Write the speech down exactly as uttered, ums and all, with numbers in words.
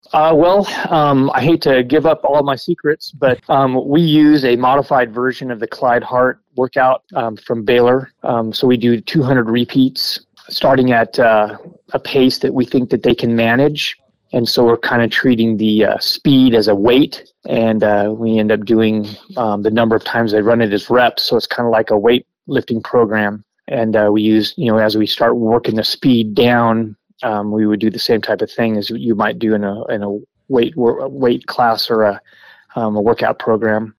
Uh, well, um, I hate to give up all my secrets, but um, we use a modified version of the Clyde Hart workout um, from Baylor. Um, so we do two hundred repeats, starting at uh, a pace that we think that they can manage. And so we're kind of treating the uh, speed as a weight, and uh, we end up doing um, the number of times they run it as reps. So it's kind of like a weightlifting program. And uh, we use, you know, as we start working the speed down, um, we would do the same type of thing as you might do in a in a weight weight class or a um, a workout program.